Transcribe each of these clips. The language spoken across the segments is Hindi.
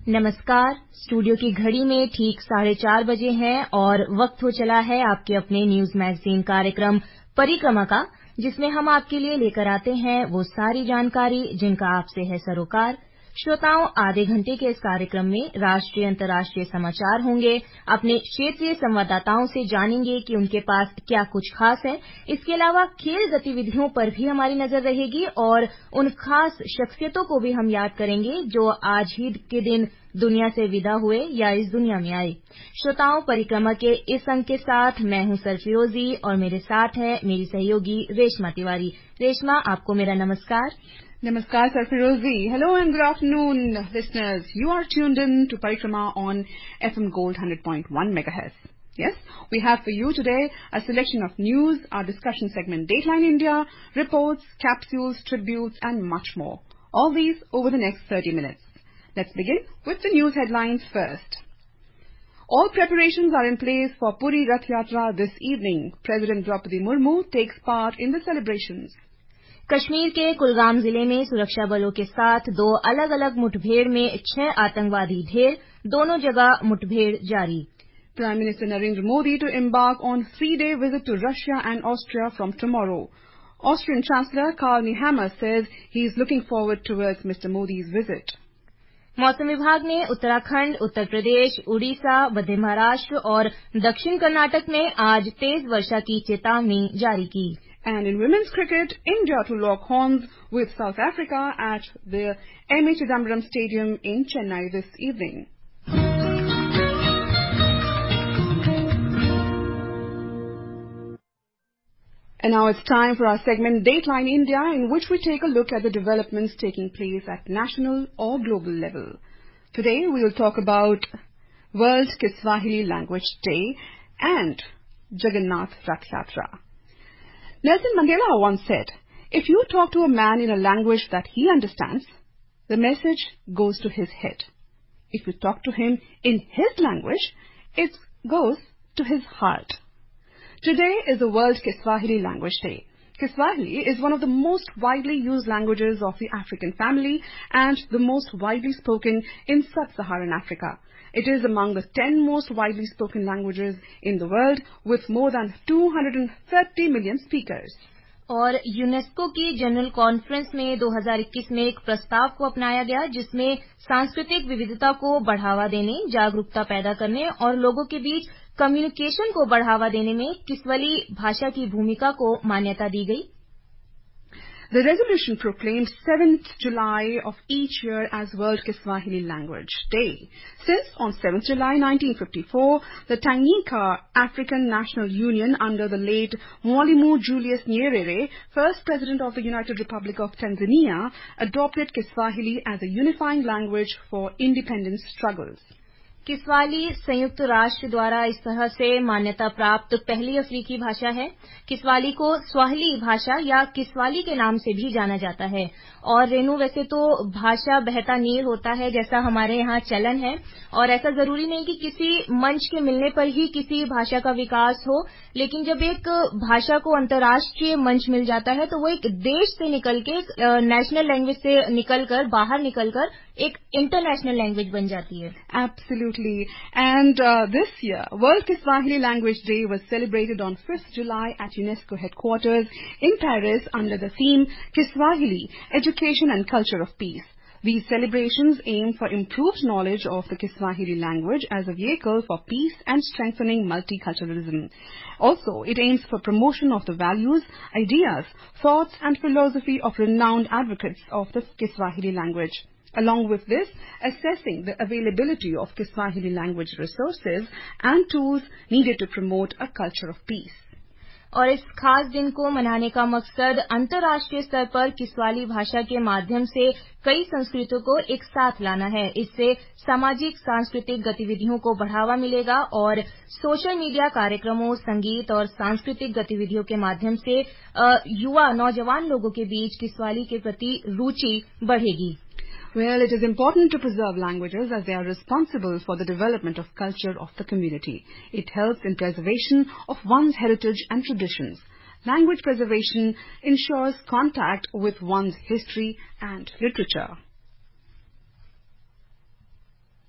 नमस्कार। स्टूडियो की घड़ी में ठीक 4:30 बजे हैं और वक्त हो चला है आपके अपने न्यूज मैगजीन कार्यक्रम परिक्रमा का, जिसमें हम आपके लिए लेकर आते हैं वो सारी जानकारी जिनका आपसे है सरोकार। श्रोताओं, आधे घंटे के इस कार्यक्रम में राष्ट्रीय अंतर्राष्ट्रीय समाचार होंगे। अपने क्षेत्रीय संवाददाताओं से जानेंगे कि उनके पास क्या कुछ खास है। इसके अलावा खेल गतिविधियों पर भी हमारी नजर रहेगी और उन खास शख्सियतों को भी हम याद करेंगे जो आज ही के दिन दुनिया से विदा हुए या इस दुनिया में आए। श्रोताओं, परिक्रमा के इस अंक के साथ मैं हूं सरफिरोजी और मेरे साथ है मेरी सहयोगी रेशमा तिवारी। रेशमा, आपको मेरा नमस्कार। Namaskar, Sarfirozi. Hello and good afternoon, listeners. You are tuned in to Parikrama on FM Gold 100.1 MHz. Yes, we have for you today a selection of news, our discussion segment Dateline India, reports, capsules, tributes and much more. All these over the next 30 minutes. Let's begin with the news headlines first. All preparations are in place for Puri Rath Yatra this evening. President Draupadi Murmu takes part in the celebrations. Kashmir के कुलगाम जिले में सुरक्षा बलों के साथ 2 अलग-अलग मुठभेड़ में 6 आतंकवादी ढेर, दोनों जगह मुठभेड़ जारी। Prime Minister Narendra Modi to embark on 3-day visit to Russia and Austria from tomorrow. Austrian Chancellor Karl Nehammer says he is looking forward towards Mr. Modi's visit. मौसम विभाग ने उत्तराखंड, उत्तर प्रदेश, उड़ीसा, मध्य महाराष्ट्र और दक्षिण कर्नाटक में आज तेज वर्षा की चेतावनी जारी की। And in women's cricket, India to lock horns with South Africa at the M.A. Chidambaram Stadium in Chennai this evening. And now it's time for our segment Dateline India, in which we take a look at the developments taking place at national or global level. Today we will talk about World Kiswahili Language Day and Jagannath Rath Yatra. Nelson Mandela once said, if you talk to a man in a language that he understands, the message goes to his head. If you talk to him in his language, it goes to his heart. Today is the World Kiswahili Language Day. Kiswahili is one of the most widely used languages of the African family and the most widely spoken in sub-Saharan Africa. It is among the 10 most widely spoken languages in the world with more than 230 million speakers. और यूनेस्को की जनरल कॉन्फ्रेंस में 2021 में एक प्रस्ताव को अपनाया गया जिसमें सांस्कृतिक विविधता को बढ़ावा देने, जागरूकता पैदा करने और लोगों के बीच कम्युनिकेशन को बढ़ावा देने में किस्वली भाषा की भूमिका को मान्यता दी गई। The resolution proclaimed 7th July of each year as World Kiswahili Language Day. Since on 7th July 1954, the Tanganyika African National Union under the late Mwalimu Julius Nyerere, first President of the United Republic of Tanzania, adopted Kiswahili as a unifying language for independence struggles. किस्वाली संयुक्त राष्ट्र द्वारा इस तरह से मान्यता प्राप्त पहली अफ्रीकी भाषा है। किस्वाली को स्वाहिली भाषा या किस्वाली के नाम से भी जाना जाता है। और रेनू, वैसे तो भाषा बहता नीर होता है जैसा हमारे यहाँ चलन है, और ऐसा जरूरी नहीं कि किसी मंच के मिलने पर ही किसी भाषा का विकास हो, लेकिन जब एक भाषा को अंतर्राष्ट्रीय मंच मिल जाता है तो वो एक देश से निकल के, नेशनल लैंग्वेज से निकलकर, बाहर निकलकर एक इंटरनेशनल लैंग्वेज बन जाती है। Absolutely. And this year, World Kiswahili Language Day was celebrated on 5th July at UNESCO headquarters in Paris under the theme Kiswahili, Education and Culture of Peace. These celebrations aim for improved knowledge of the Kiswahili language as a vehicle for peace and strengthening multiculturalism. Also, it aims for promotion of the values, ideas, thoughts and philosophy of renowned advocates of the Kiswahili language. Along with this, assessing the availability of Kiswahili language resources and tools needed to promote a culture of peace. और इस खास दिन को मनाने का मकसद अंतर्राष्ट्रीय स्तर पर किस्वाली भाषा के माध्यम से कई संस्कृतियों को एक साथ लाना है। इससे सामाजिक सांस्कृतिक गतिविधियों को बढ़ावा मिलेगा और सोशल मीडिया कार्यक्रमों, संगीत और सांस्कृतिक गतिविधियों के माध्यम से युवा नौजवान लोगों के बीच किस्वाली के प्रति रुचि बढ़ेगी। Well, it is important to preserve languages as they are responsible for the development of culture of the community. It helps in preservation of one's heritage and traditions. Language preservation ensures contact with one's history and literature.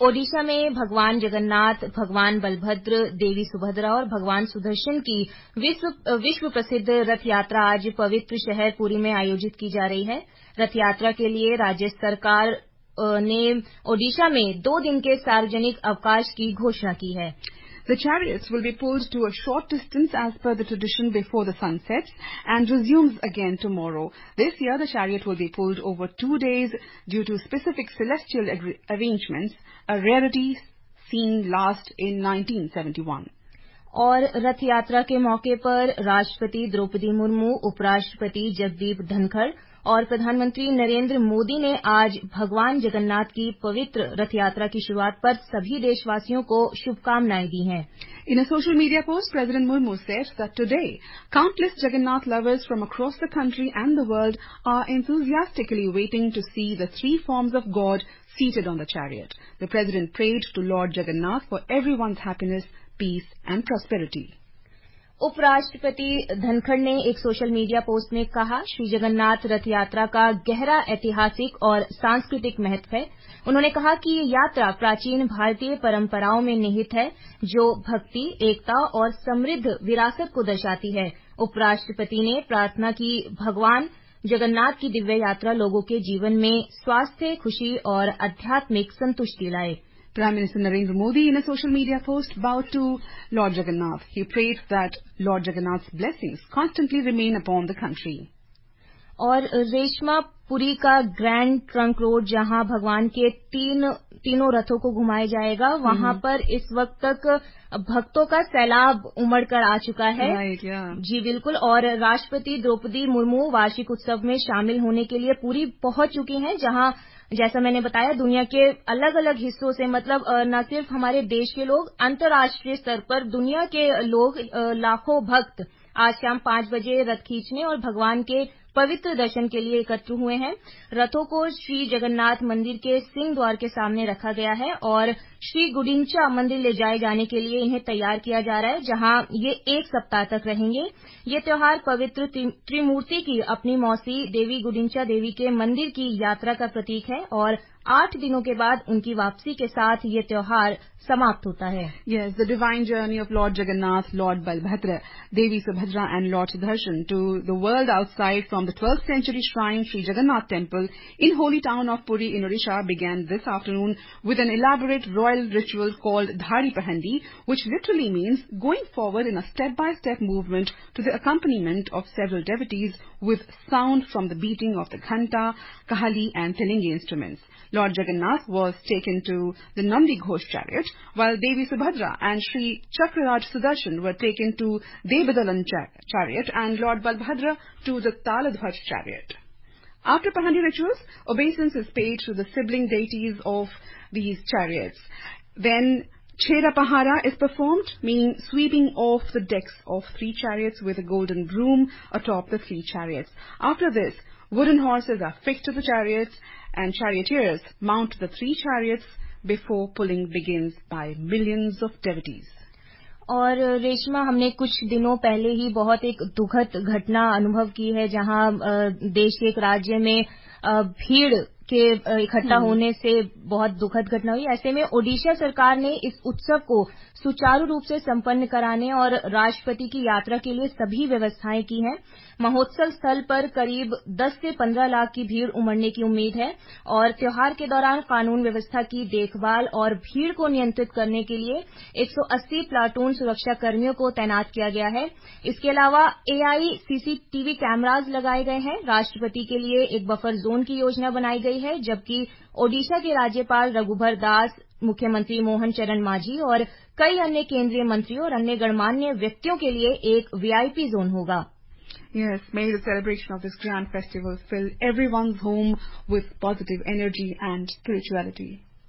Odisha में भगवान जगन्नाथ, भगवान बलभद्र, देवी सुभद्रा और भगवान सुदर्शन की विश्व प्रसिद्ध रथ यात्रा आज पवित्र शहर पुरी में आयोजित की जा रही है। रथ यात्रा के लिए राज्य सरकार ने ओडिशा में 2 दिन के सार्वजनिक अवकाश की घोषणा की है। The chariots will be pulled to a short distance as per the tradition before the sun sets and resumes again tomorrow. This year the chariot will be pulled over 2 days due to specific celestial arrangements, a rarity seen last in 1971. और रथ यात्रा के मौके पर राष्ट्रपति द्रौपदी मुर्मू, उपराष्ट्रपति जगदीप धनखड़ और प्रधानमंत्री नरेंद्र मोदी ने आज भगवान जगन्नाथ की पवित्र रथ यात्रा की शुरुआत पर सभी देशवासियों को शुभकामनाएं दी हैं। In a social media post, President Murmu said that today, countless Jagannath lovers from across the country and the world are enthusiastically waiting to see the 3 forms of God seated on the chariot. The President prayed to Lord Jagannath for everyone's happiness, peace and prosperity. उपराष्ट्रपति धनखड़ ने एक सोशल मीडिया पोस्ट में कहा, श्री जगन्नाथ रथ यात्रा का गहरा ऐतिहासिक और सांस्कृतिक महत्व है। उन्होंने कहा कि ये यात्रा प्राचीन भारतीय परंपराओं में निहित है, जो भक्ति, एकता और समृद्ध विरासत को दर्शाती है। उपराष्ट्रपति ने प्रार्थना की भगवान जगन्नाथ की दिव्य यात्रा लोगों के जीवन में स्वास्थ्य, खुशी और आध्यात्मिक संतुष्टि लाए। Prime Minister Narendra Modi, in a social media post, bowed to Lord Jagannath. He prayed that Lord Jagannath's blessings constantly remain upon the country. और रेशमा, पुरी का ग्रैंड ट्रंक रोड, जहां भगवान के तीनों रथों को घुमाया जाएगा, वहां पर इस वक्त तक भक्तों का सैलाब उमड़ कर आ चुका है। Right, yeah. जी बिल्कुल। और राष्ट्रपति द्रौपदी मुर्मू वार्षिक उत्सव में शामिल होने के लिए पुरी पहुंच चुकी हैं, जहां जैसा मैंने बताया दुनिया के अलग अलग हिस्सों से, मतलब न सिर्फ हमारे देश के लोग, अंतर्राष्ट्रीय स्तर पर दुनिया के लोग, लाखों भक्त आज शाम 5 बजे रथ खींचने और भगवान के पवित्र दर्शन के लिए एकत्र हुए हैं। रथों को श्री जगन्नाथ मंदिर के सिंह द्वार के सामने रखा गया है और श्री गुडिंचा मंदिर ले जाए जाने के लिए इन्हें तैयार किया जा रहा है, जहां ये 1 सप्ताह तक रहेंगे। ये त्योहार पवित्र त्रिमूर्ति की अपनी मौसी देवी गुडिंचा देवी के मंदिर की यात्रा का प्रतीक है और 8 दिनों के बाद उनकी वापसी के साथ ये त्योहार समाप्त होता है। Yes, the divine journey of Lord Jagannath, Lord Balbhadra, Devi Subhadra and Lord Sudarshan to the world outside from the 12th century shrine Sri Jagannath Temple in holy town of Puri in Odisha began this afternoon with an elaborate royal ritual called Dhari Pahandi, which literally means going forward in a step-by-step movement to the accompaniment of several devotees with sound from the beating of the ghanta, kahali and tilingi instruments. Lord Jagannath was taken to the Nandi Ghosh chariot, while Devi Subhadra and Sri Chakraraj Sudarshan were taken to Devadalan chariot and Lord Balbhadra to the Taladhwaj chariot. After Pahandi rituals, obeisance is paid to the sibling deities of these chariots. Then Chera Pahara is performed, meaning sweeping off the decks of 3 chariots with a golden broom atop the 3 chariots. After this, wooden horses are fixed to the chariots and charioteers mount the 3 chariots before pulling begins by millions of devotees. और रेशमा, हमने कुछ दिनों पहले ही बहुत एक दुखद घटना अनुभव की है, जहां देश के एक राज्य में भीड़ के इकट्ठा होने से बहुत दुखद घटना हुई। ऐसे में ओडिशा सरकार ने इस उत्सव को सुचारू रूप से संपन्न कराने और राष्ट्रपति की यात्रा के लिए सभी व्यवस्थाएं की हैं। महोत्सव स्थल पर करीब 10 से 15 लाख की भीड़ उमड़ने की उम्मीद है और त्योहार के दौरान कानून व्यवस्था की देखभाल और भीड़ को नियंत्रित करने के लिए 180 प्लाटून सुरक्षा कर्मियों को तैनात किया गया है। इसके अलावा AI CCTV कैमराज लगाए गए हैं। राष्ट्रपति के लिए एक बफर जोन की योजना बनाई गई है, जबकि ओडिशा के राज्यपाल रघुबर दास, मुख्यमंत्री मोहन चरण मांझी और कई अन्य केंद्रीय मंत्रियों और अन्य गणमान्य व्यक्तियों के लिए एक VIP जोन होगा। Yes, may the celebration of this grand festival fill everyone's home with positive energy and spirituality.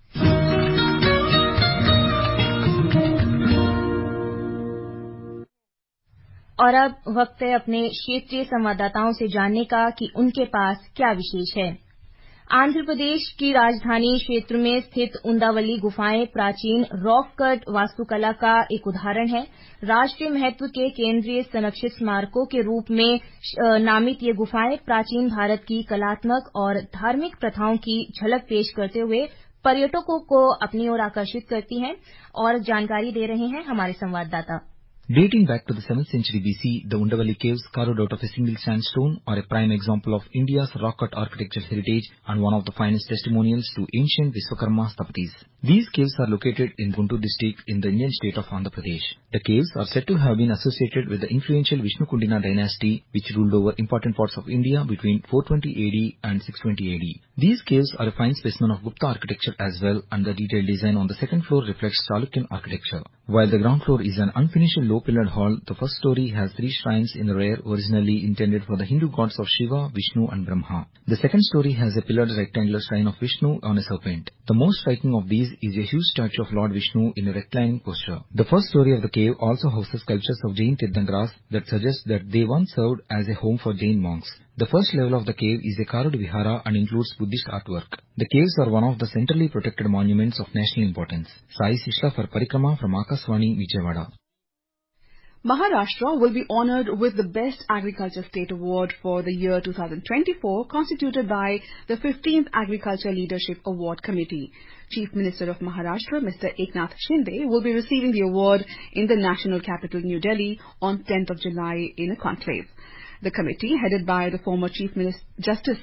और अब वक्त है अपने क्षेत्रीय संवाददाताओं से जानने का कि उनके पास क्या विशेष है। आंध्र प्रदेश की राजधानी क्षेत्र में स्थित उंदावली गुफाएं प्राचीन रॉक कट वास्तुकला का एक उदाहरण है। राष्ट्रीय महत्व के केंद्रीय संरक्षित स्मारकों के रूप में नामित ये गुफाएं प्राचीन भारत की कलात्मक और धार्मिक प्रथाओं की झलक पेश करते हुए पर्यटकों को अपनी ओर आकर्षित करती हैं और जानकारी दे रहे हैं हमारे संवाददाता। Dating back to the 7th century BC, the Undavali caves, carved out of a single sandstone, are a prime example of India's rock-cut architectural heritage and one of the finest testimonials to ancient Vishwakarma Sthapatis. These caves are located in Guntur district in the Indian state of Andhra Pradesh. The caves are said to have been associated with the influential Vishnukundina dynasty, which ruled over important parts of India between 420 AD and 620 AD. These caves are a fine specimen of Gupta architecture as well, and the detailed design on the second floor reflects Chalukyan architecture. While the ground floor is an unfinished low-pillared hall, the first story has 3 shrines in the rear, originally intended for the Hindu gods of Shiva, Vishnu and Brahma. The second story has a pillared rectangular shrine of Vishnu on a serpent. The most striking of these is a huge statue of Lord Vishnu in a reclining posture. The first story of the cave also houses sculptures of Jain Tirthankars that suggest that they once served as a home for Jain monks. The first level of the cave is a carved vihara and includes Buddhist artwork. The caves are one of the centrally protected monuments of national importance. Sai Sishla for Parikrama from Akashvani, Vijayawada. Maharashtra will be honoured with the Best Agriculture State Award for the year 2024, constituted by the 15th Agriculture Leadership Award Committee. Chief Minister of Maharashtra, Mr. Eknath Shinde, will be receiving the award in the national capital, New Delhi, on 10th of July in a conclave. The committee, headed by the former Chief Justice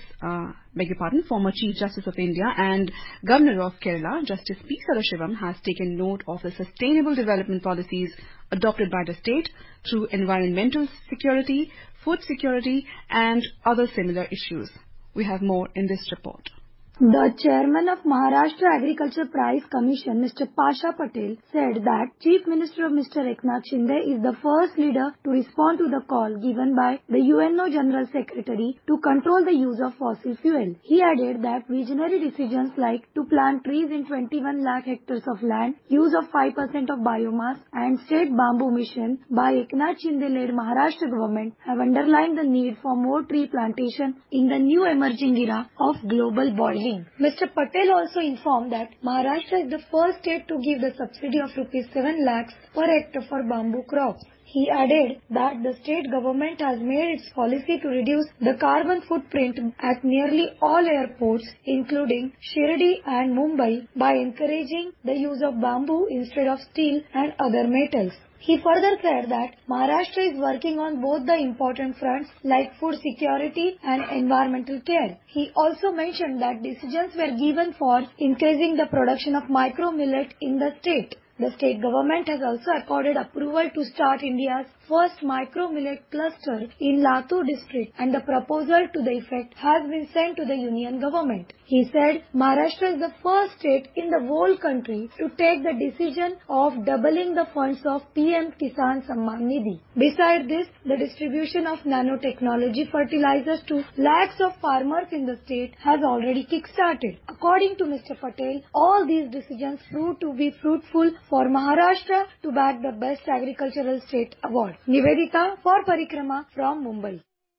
of India and Governor of Kerala, Justice P. Sadashivam, has taken note of the sustainable development policies adopted by the state through environmental security, food security, and other similar issues. We have more in this report. The chairman of Maharashtra Agriculture Prize Commission, Mr. Pasha Patel, said that Chief Minister of Mr. Eknath Shinde is the first leader to respond to the call given by the UNO General Secretary to control the use of fossil fuel. He added that visionary decisions like to plant trees in 21 lakh hectares of land, use of 5% of biomass and state bamboo mission by Eknath Shinde-led Maharashtra government have underlined the need for more tree plantation in the new emerging era of global boiling. Mr. Patel also informed that Maharashtra is the first state to give the subsidy of Rs 7 lakhs per hectare for bamboo crops. He added that the state government has made its policy to reduce the carbon footprint at nearly all airports, including Shirdi and Mumbai, by encouraging the use of bamboo instead of steel and other metals. He further said that Maharashtra is working on both the important fronts like food security and environmental care. He also mentioned that decisions were given for increasing the production of micro millet in the state. The state government has also accorded approval to start India's first micro millet cluster in Latur district, and the proposal to the effect has been sent to the union government. He said Maharashtra is the first state in the whole country to take the decision of doubling the funds of PM Kisan Samman Nidhi. Besides this, the distribution of nanotechnology fertilizers to lakhs of farmers in the state has already kick-started. According to Mr. Patel, all these decisions proved to be fruitful for Maharashtra to back the Best Agricultural State Award. Nivedita for Parikrama from Mumbai.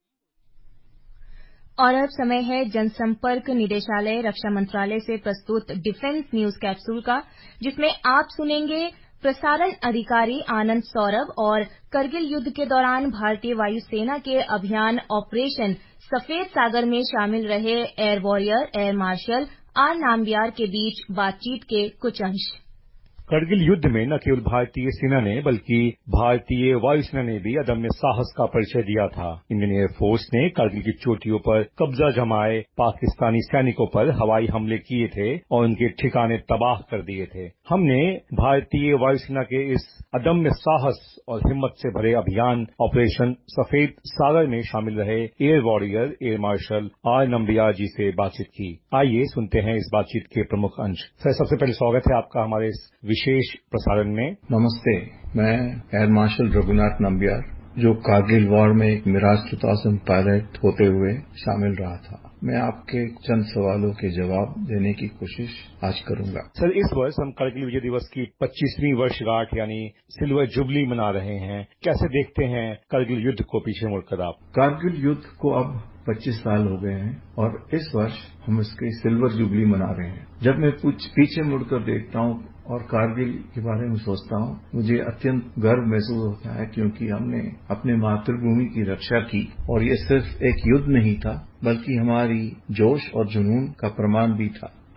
और अब समय है जनसंपर्क निदेशालय रक्षा मंत्रालय से प्रस्तुत डिफेंस न्यूज कैप्सूल का, जिसमें आप सुनेंगे प्रसारण अधिकारी आनंद सौरभ और करगिल युद्ध के दौरान भारतीय वायुसेना के अभियान ऑपरेशन सफेद सागर में शामिल रहे air warrior air marshal R Nambiar के बीच बातचीत के कुछ अंश। करगिल युद्ध में न केवल भारतीय सेना ने बल्कि भारतीय वायुसेना ने भी अदम्य साहस का परिचय दिया था। इंडियन एयरफोर्स ने करगिल की चोटियों पर कब्जा जमाए पाकिस्तानी सैनिकों पर हवाई हमले किए थे और उनके ठिकाने तबाह कर दिए थे। हमने भारतीय वायुसेना के इस अदम्य साहस और हिम्मत से भरे अभियान ऑपरेशन सफेद सागर में शामिल रहे air warrior air marshal R Nambiar ji से बातचीत की। आइए सुनते हैं इस बातचीत के प्रमुख अंश। सर, सबसे पहले स्वागत है आपका हमारे इस विशेष प्रसारण में। नमस्ते, मैं एयर मार्शल रघुनाथ नम्बियार, जो कारगिल वॉर में एक मिराज 2000 पायलट होते हुए शामिल रहा था। मैं आपके चंद सवालों के जवाब देने की कोशिश आज करूंगा। सर, इस वर्ष हम करगिल विजय दिवस की 25वीं वर्षगांठ यानी सिल्वर जुबली मना रहे हैं। कैसे देखते हैं करगिल युद्ध को पीछे मुड़कर आप? कारगिल युद्ध को अब 25 साल हो गए हैं और इस वर्ष हम इसकी सिल्वर जुबली मना रहे हैं। जब मैं कुछ पीछे मुड़कर देखता हूं और कारगिल के बारे में सोचता हूं, मुझे अत्यंत गर्व महसूस होता है, क्योंकि हमने अपने मातृभूमि की रक्षा की और ये सिर्फ एक युद्ध नहीं था, बल्कि हमारी जोश और जुनून का प्रमाण भी था। अब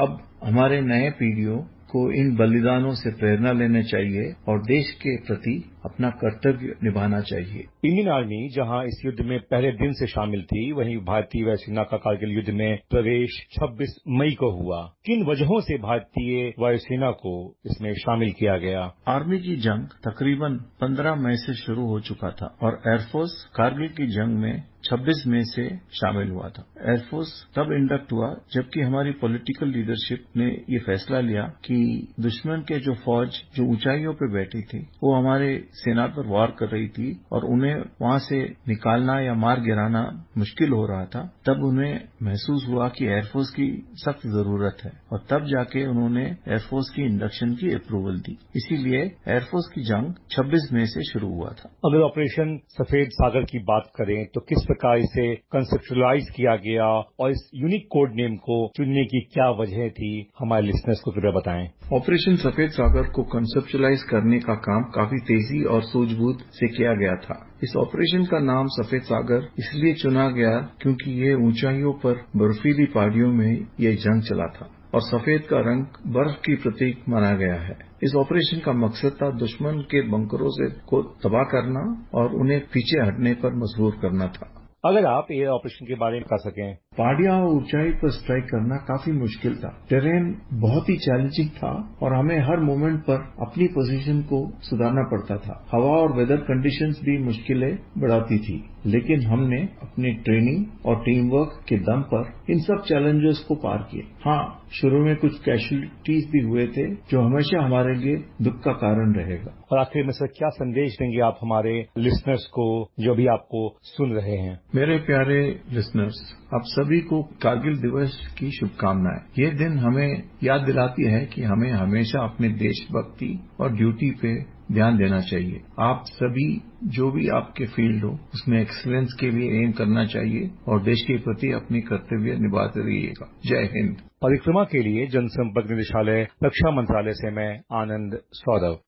हमारे नए पीढ़ियों को इन बलिदानों से प्रेरणा लेना चाहिए और देश के प्रति अपना कर्तव्य निभाना चाहिए। इंडियन आर्मी जहां इस युद्ध में पहले दिन से शामिल थी, वहीं भारतीय वायुसेना का कारगिल युद्ध में प्रवेश 26 मई को हुआ। किन वजहों से भारतीय वायुसेना को इसमें शामिल किया गया? आर्मी की जंग तकरीबन 15 मई से शुरू हो चुका था और एयरफोर्स कारगिल की जंग में 26 मई से शामिल हुआ था। एयरफोर्स तब इंडक्ट हुआ जबकि हमारी पॉलिटिकल लीडरशिप ने ये फैसला लिया कि दुश्मन के जो फौज जो ऊंचाइयों पर बैठी थी वो हमारे सेना पर वार कर रही थी और उन्हें वहां से निकालना या मार गिराना मुश्किल हो रहा था। तब उन्हें महसूस हुआ कि एयरफोर्स की सख्त जरूरत है और तब जाके उन्होंने एयरफोर्स की इंडक्शन की अप्रूवल दी। इसीलिए एयरफोर्स की जंग 26 मई से शुरू हुआ था। अगर ऑपरेशन सफेद सागर की बात करें तो किस प्रकार इसे कंसेप्चुअलाइज किया गया और इस यूनिक कोड नेम को चुनने की क्या वजह थी, हमारे लिसनर्स को कृपया बताएं। ऑपरेशन सफेद सागर को कंसेप्चुअलाइज करने का काम काफी तेजी और सूझबूझ से किया गया था। इस ऑपरेशन का नाम सफेद सागर इसलिए चुना गया क्योंकि ये ऊंचाइयों पर बर्फीली पहाड़ियों में ये जंग चला था और सफेद का रंग बर्फ की प्रतीक माना गया है। इस ऑपरेशन का मकसद था दुश्मन के बंकरों को तबाह करना और उन्हें पीछे हटने पर मजबूर करना था। अगर आप एयर ऑपरेशन के बारे में बता सकें। पहाड़ियां और ऊंचाई पर स्ट्राइक करना काफी मुश्किल था। टेरेन बहुत ही चैलेंजिंग था और हमें हर मोमेंट पर अपनी पोजीशन को सुधारना पड़ता था। हवा और वेदर कंडीशंस भी मुश्किलें बढ़ाती थी, लेकिन हमने अपनी ट्रेनिंग और टीम वर्क के दम पर इन सब चैलेंजेस को पार किए। हाँ, शुरू में कुछ कैजुअलिटीज भी हुए थे जो हमेशा हमारे लिए दुख का कारण रहेगा। और आखिर में सर क्या संदेश देंगे आप हमारे लिसनर्स को जो भी आपको सुन रहे हैं? मेरे प्यारे लिसनर्स, आप सभी को कारगिल दिवस की शुभकामनाएं। ये दिन हमें याद दिलाती है कि हमें हमेशा अपने देशभक्ति और ड्यूटी पे ध्यान देना चाहिए। आप सभी जो भी आपके फील्ड हो उसमें एक्सीलेंस के लिए एम करना चाहिए और देश के प्रति अपनी कर्तव्य निभाते रहिएगा। जय हिंद। परिक्रमा के लिए जनसंपर्क निदेशालय, रक्षा मंत्रालय से मैं आनंद Saurabh.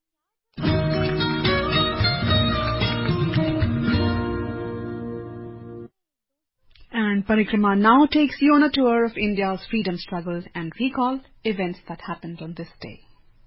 And Parikrama now takes you on a tour of India's freedom struggle and recall events that happened on this day.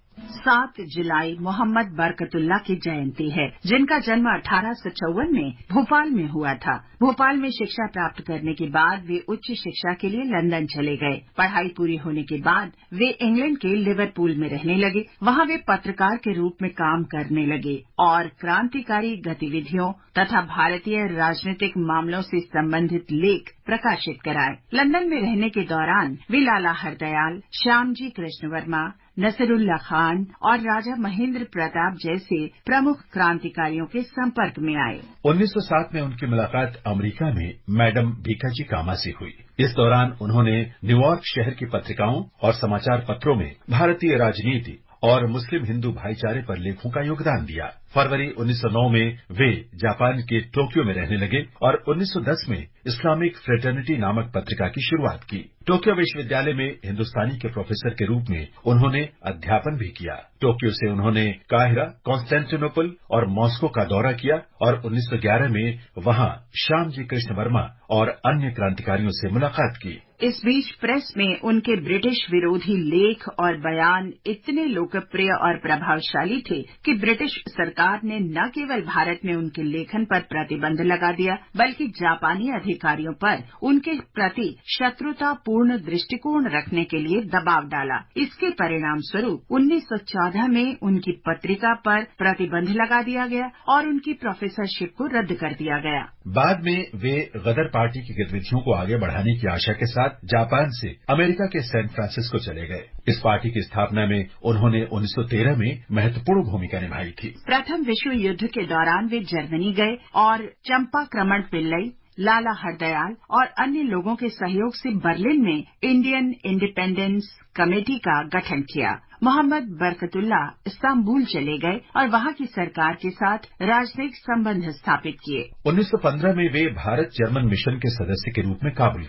7 जुलाई मोहम्मद बरकतुल्लाह की जयंती है, जिनका जन्म 1854 में भोपाल में हुआ था। भोपाल में शिक्षा प्राप्त करने के बाद वे उच्च शिक्षा के लिए लंदन चले गए। पढ़ाई पूरी होने के बाद वे इंग्लैंड के लिवरपूल में रहने लगे। वहां वे पत्रकार के रूप में काम करने लगे और क्रांतिकारी गतिविधियों तथा भारतीय राजनीतिक मामलों से संबंधित लेख प्रकाशित कराए। लंदन में रहने के दौरान वे लाला हरदयाल, श्यामजी कृष्ण वर्मा, नसीरुल्लाह खान और राजा महेंद्र प्रताप जैसे प्रमुख क्रांतिकारियों के संपर्क में आए। 1907 में उनकी मुलाकात अमेरिका में मैडम भीखाजी कामा से हुई। इस दौरान उन्होंने न्यूयॉर्क शहर की पत्रिकाओं और समाचार पत्रों में भारतीय राजनीति और मुस्लिम हिंदू भाईचारे पर लेखों का योगदान दिया। फरवरी 1909 में वे जापान के टोक्यो में रहने लगे और 1910 में इस्लामिक फ्रेटर्निटी नामक पत्रिका की शुरुआत की। टोक्यो विश्वविद्यालय में हिंदुस्तानी के प्रोफेसर के रूप में उन्होंने अध्यापन भी किया। टोक्यो से उन्होंने काहिरा, कॉन्स्टेंटिनोपल और मॉस्को का दौरा किया और 1911 में वहां श्यामजी कृष्ण वर्मा और अन्य क्रांतिकारियों से मुलाकात की। इस बीच प्रेस में उनके ब्रिटिश विरोधी लेख और बयान इतने लोकप्रिय और प्रभावशाली थे कि ब्रिटिश सरकार ने न केवल भारत में उनके लेखन पर प्रतिबंध लगा दिया, बल्कि जापानी अधिकारियों पर उनके प्रति शत्रुतापूर्ण दृष्टिकोण रखने के लिए दबाव डाला। इसके परिणाम स्वरूप 1914 में उनकी पत्रिका पर प्रतिबंध लगा दिया गया और उनकी प्रोफेसरशिप को रद्द कर दिया गया। बाद में वे गदर पार्टी की गतिविधियों को आगे बढ़ाने की आशा के साथ जापान से अमेरिका के सैन फ्रांसिस्को चले गए। इस पार्टी की स्थापना में उन्होंने 1913 में महत्वपूर्ण भूमिका निभाई थी। प्रथम विश्व युद्ध के दौरान वे जर्मनी गए और चंपाक्रमण पिल्लई, लाला हरदयाल और अन्य लोगों के सहयोग से बर्लिन में इंडियन इंडिपेंडेंस कमेटी का गठन किया। मोहम्मद बरकतुल्लाह इस्तांबुल चले गए और वहां की सरकार के साथ राजनयिक संबंध स्थापित किए। 1915 में वे भारत जर्मन मिशन के सदस्य के रूप में काबुल गए।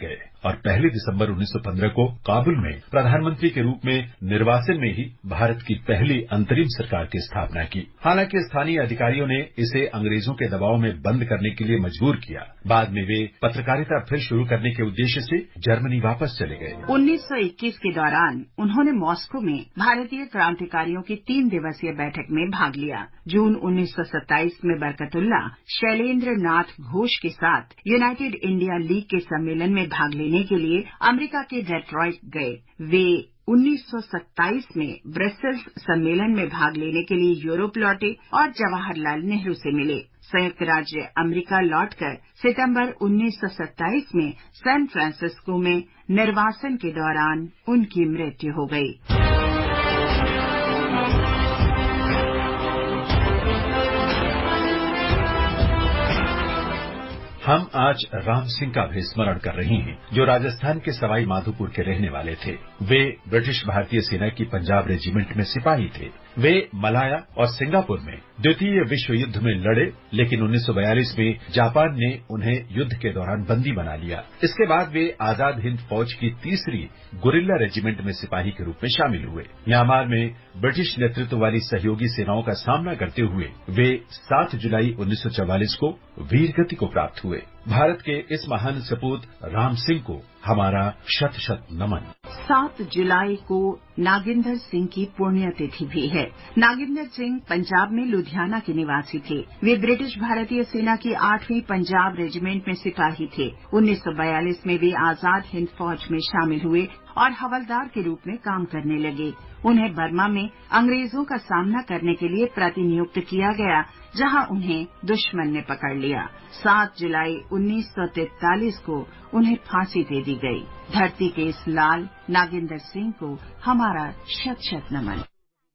और 1 दिसंबर 1915 को काबुल में प्रधानमंत्री के रूप में निर्वासन में ही भारत की पहली अंतरिम सरकार की स्थापना की। हालांकि स्थानीय अधिकारियों ने इसे अंग्रेजों के दबाव में बंद करने के लिए मजबूर किया। बाद में वे पत्रकारिता फिर शुरू करने के उद्देश्य से जर्मनी वापस चले गए। 1921 के दौरान उन्होंने मॉस्को में भारतीय क्रांतिकारियों की 3 दिवसीय बैठक में भाग लिया। जून 1927 में बरकतुल्ला शैलेंद्र नाथ घोष के साथ यूनाइटेड इंडिया लीग के सम्मेलन में भाग लेने के लिए अमेरिका के डेट्रॉइट गए। वे 1927 में ब्रसेल्स सम्मेलन में भाग लेने के लिए यूरोप लौटे और जवाहरलाल नेहरू से मिले। संयुक्त राज्य अमेरिका लौटकर सितंबर 1927 में सैन फ्रांसिस्को में निर्वासन के दौरान उनकी मृत्यु हो गई। हम आज राम सिंह का भी स्मरण कर रहे हैं, जो राजस्थान के सवाई माधोपुर के रहने वाले थे। वे ब्रिटिश भारतीय सेना की पंजाब रेजिमेंट में सिपाही थे। वे मलाया और सिंगापुर में द्वितीय विश्व युद्ध में लड़े, लेकिन 1942 में जापान ने उन्हें युद्ध के दौरान बंदी बना लिया। इसके बाद वे आजाद हिंद फौज की 3री गुरिल्ला रेजिमेंट में सिपाही के रूप में शामिल हुए। म्यांमार में ब्रिटिश नेतृत्व वाली सहयोगी सेनाओं का सामना करते हुए वे 7 जुलाई 1944 को वीरगति को प्राप्त हुए। भारत के इस महान सपूत राम सिंह को हमारा शत शत नमन। 7 जुलाई को नागिंदर सिंह की पुण्यतिथि भी है। नागिंदर सिंह पंजाब में लुधियाना के निवासी थे। वे ब्रिटिश भारतीय सेना की 8वीं पंजाब रेजिमेंट में सिपाही थे। 1942 में वे आजाद हिंद फौज में शामिल हुए और हवलदार के रूप में काम करने लगे। उन्हें बर्मा में अंग्रेजों का सामना करने के लिए प्रतिनियुक्त किया गया, जहां उन्हें दुश्मन ने पकड़ लिया। 7 जुलाई 1943 को उन्हें फांसी दे दी गई। धरती के इस लाल नागिंदर सिंह को हमारा शत शत नमन।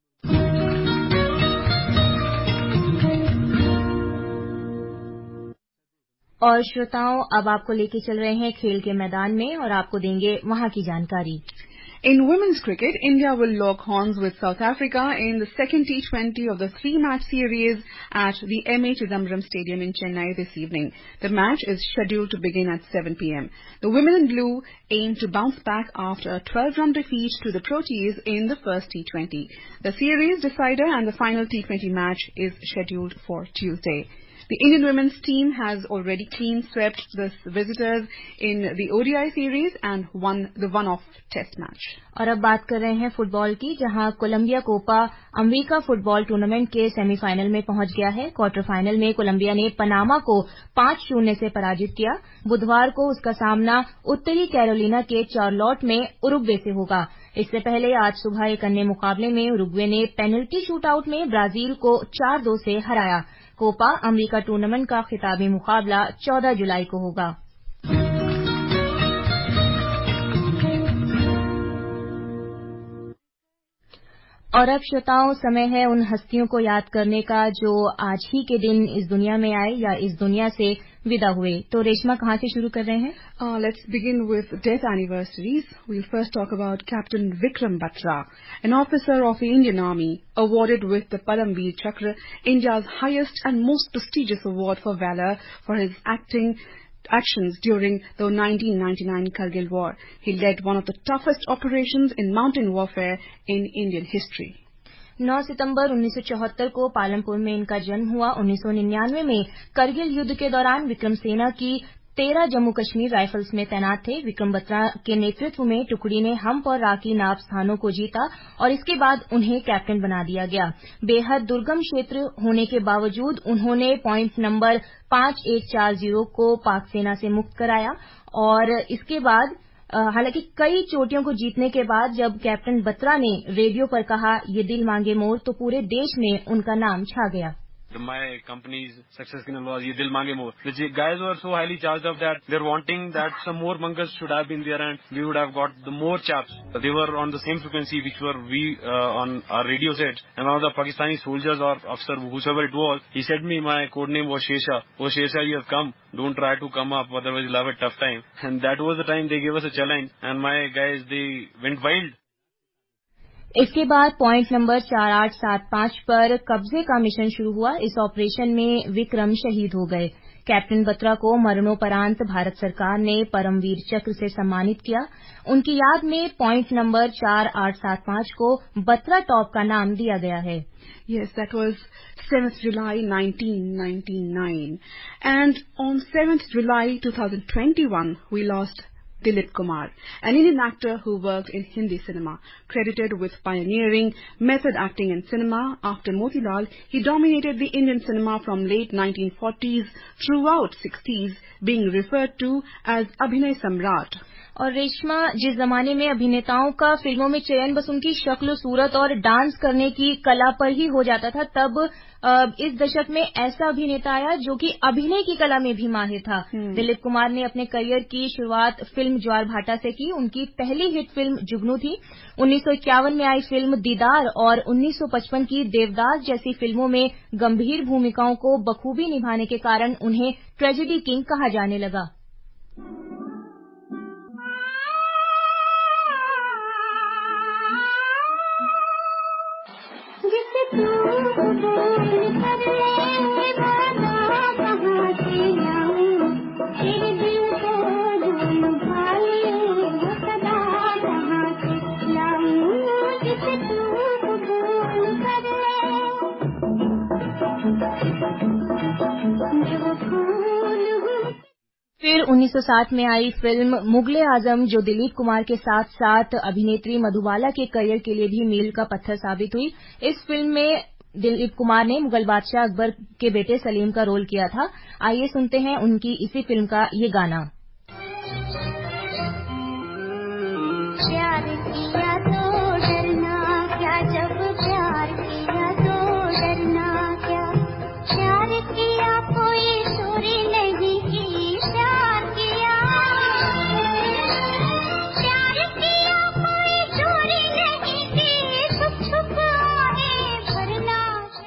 और श्रोताओं, अब आपको लेके चल रहे हैं खेल के मैदान में और आपको देंगे वहां की जानकारी। In women's cricket, India will lock horns with South Africa in the second T20 of the 3-match series at the M.A. Chidambaram Stadium in Chennai this evening. The match is scheduled to begin at 7 p.m. The women in blue aim to bounce back after a 12-run defeat to the Proteas in the first T20. The series decider and the final T20 match is scheduled for Tuesday. The Indian women's team has already clean swept the visitors in the ODI series and won the one-off test match. और अब बात कर रहे हैं फुटबॉल की, जहां Colombia Copa America football tournament के सेमीफाइनल में पहुंच गया है। क्वार्टर फाइनल में कोलंबिया ने पनामा को 5-0 से पराजित किया। बुधवार को उसका सामना उत्तरी कैरोलिना के चार्लोट में उरुग्वे से होगा। इससे पहले आज सुबह एक अन्य मुकाबले में उरुग्वे ने पेनल्टी शूटआउट में ब्राजील को 4-2 से हराया। कोपा अमेरिका टूर्नामेंट का खिताबी मुकाबला 14 जुलाई को होगा। और अब श्रोताओं, समय है उन हस्तियों को याद करने का जो आज ही के दिन इस दुनिया में आए या इस दुनिया से विदा हुए। तो रेशमा, कहाँ से शुरू कर रहे हैं? Let's begin with death anniversaries. We'll first talk about Captain Vikram Batra, an officer of the Indian Army, awarded with the Paramveer Chakra, India's highest and most prestigious award for valor for his actions during the 1999 Kargil War. He led one of the toughest operations in mountain warfare in Indian history. 9 सितंबर 1974 को पालमपुर में इनका जन्म हुआ। 1999 में करगिल युद्ध के दौरान विक्रम सेना की 13 जम्मू कश्मीर राइफल्स में तैनात थे। विक्रम बत्रा के नेतृत्व में टुकड़ी ने हम्प और राकी नाप स्थानों को जीता और इसके बाद उन्हें कैप्टन बना दिया गया। बेहद दुर्गम क्षेत्र होने के बावजूद उन्होंने पॉइंट नंबर 5140 को पाक सेना से मुक्त कराया और इसके बाद हालांकि कई चोटियों को जीतने के बाद जब कैप्टन बत्रा ने रेडियो पर कहा, ये दिल मांगे मोर, तो पूरे देश में उनका नाम छा गया। My company's success was Ye Dil Mange More. The guys were so highly charged up that they're wanting that some more bunkers should have been there and we would have got the more chaps. They were on the same frequency which were we on our radio set. And one of the Pakistani soldiers or officer, whoever it was, he said me, my code name was Shesha. Oh Shesha, you have come. Don't try to come up, otherwise you'll have a tough time. And that was the time they gave us a challenge. And my guys, they went wild. इसके बाद पॉइंट नंबर 4875 पर कब्जे का मिशन शुरू हुआ। इस ऑपरेशन में विक्रम शहीद हो गए। कैप्टन बत्रा को मरणोपरांत भारत सरकार ने परमवीर चक्र से सम्मानित किया। उनकी याद में पॉइंट नंबर 4875 को बत्रा टॉप का नाम दिया गया है। Yes, that was 7th July 1999. And on 7th July 2021, we lost Dilip Kumar, an Indian actor who worked in Hindi cinema, credited with pioneering method acting in cinema. After Motilal, he dominated the Indian cinema from late 1940s throughout 60s, being referred to as Abhinay Samrat. और रेशमा, जिस जमाने में अभिनेताओं का फिल्मों में चयन बस उनकी शक्ल सूरत और डांस करने की कला पर ही हो जाता था, तब इस दशक में ऐसा अभिनेता आया जो कि अभिनय की कला में भी माहिर था। दिलीप कुमार ने अपने करियर की शुरुआत फिल्म ज्वार भाटा से की। उनकी पहली हिट फिल्म जुगनू थी। 1951 में आई फिल्म दीदार और 1955 की देवदास जैसी फिल्मों में गंभीर भूमिकाओं को बखूबी निभाने के कारण उन्हें ट्रेजेडी किंग कहा जाने लगा। फिर 1960 में आई फिल्म मुगले आजम, जो दिलीप कुमार के साथ साथ अभिनेत्री मधुबाला के करियर के लिए भी मील का पत्थर साबित हुई। इस फिल्म में दिलीप कुमार ने मुगल बादशाह अकबर के बेटे सलीम का रोल किया था। आइए सुनते हैं उनकी इसी फिल्म का ये गाना। प्यार किया तो डरना क्या, जब प्यार किया तो डरना क्या, प्यार किया कोई चोरी नहीं की, प्यार किया कोई चोरी नहीं की, छुप छुप आए भरना।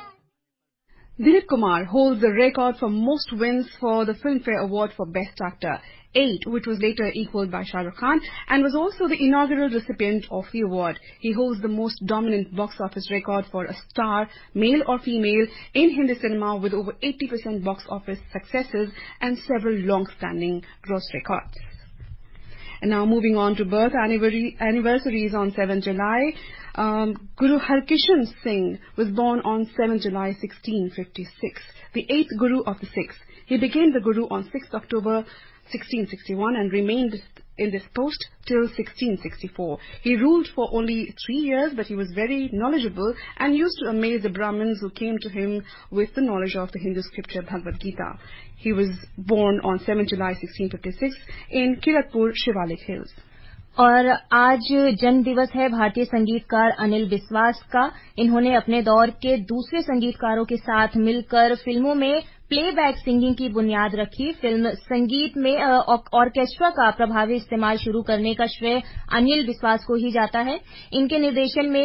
Dilip Kumar holds the record for most wins for the Filmfare Award for Best Actor, 8, which was later equaled by Shah Rukh Khan, and was also the inaugural recipient of the award. He holds the most dominant box office record for a star, male or female, in Hindi cinema with over 80% box office successes and several long-standing gross records. And now moving on to birth anniversaries on 7th July. Guru Harkishan Singh was born on 7th July 1656, the 8th Guru of the Sikhs. He became the Guru on 6th October 1661 and remained in this post till 1664. He ruled for only 3 years, but he was very knowledgeable and used to amaze the Brahmins who came to him with the knowledge of the Hindu scripture Bhagavad Gita. He was born on 7th July 1656 in Kiratpur, Shivalik Hills. और आज जन्म दिवस है भारतीय संगीतकार अनिल बिस्वास का। इन्होंने अपने दौर के दूसरे संगीतकारों के साथ मिलकर फिल्मों में प्लेबैक सिंगिंग की बुनियाद रखी। फिल्म संगीत में ऑर्केस्ट्रा का प्रभावी इस्तेमाल शुरू करने का श्रेय अनिल बिस्वास को ही जाता है। इनके निर्देशन में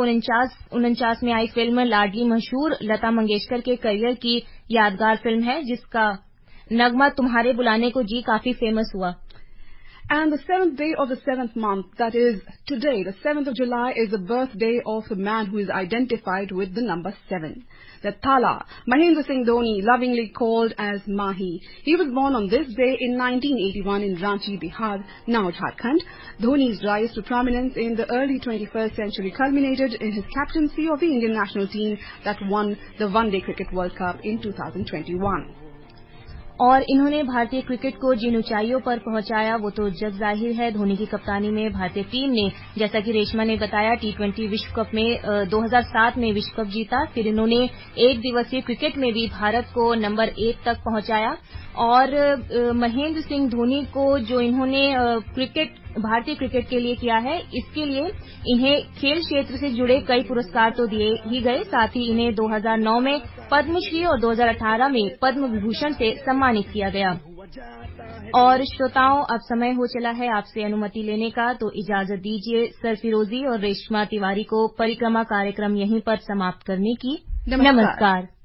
1949 में आई फिल्म लाडली मशहूर लता मंगेशकर के करियर की यादगार फिल्म है, जिसका नगमा तुम्हारे बुलाने को जी काफी फेमस हुआ। And the 7th day of the 7th month, that is today, the 7th of July, is the birthday of the man who is identified with the number 7. The Thala, Mahendra Singh Dhoni, lovingly called as Mahi. He was born on this day in 1981 in Ranchi, Bihar, now Jharkhand. Dhoni's rise to prominence in the early 21st century culminated in his captaincy of the Indian national team that won the One Day Cricket World Cup in 2021. और इन्होंने भारतीय क्रिकेट को जिन ऊंचाइयों पर पहुंचाया वो तो जग जाहिर है। धोनी की कप्तानी में भारतीय टीम ने, जैसा कि रेशमा ने बताया, T20 विश्व कप में 2007 में विश्व कप जीता। फिर इन्होंने एक दिवसीय क्रिकेट में भी भारत को नंबर 1 तक पहुंचाया। और महेंद्र सिंह धोनी को जो इन्होंने भारतीय क्रिकेट के लिए किया है, इसके लिए इन्हें खेल क्षेत्र से जुड़े कई पुरस्कार तो दिए ही गए, साथ ही इन्हें 2009 में पद्मश्री और 2018 में पद्म विभूषण से सम्मानित किया गया। और श्रोताओं, अब समय हो चला है आपसे अनुमति लेने का, तो इजाजत दीजिए सरफिरोजी और रेशमा तिवारी को परिक्रमा कार्यक्रम यहीं पर समाप्त करने की। नमस्कार।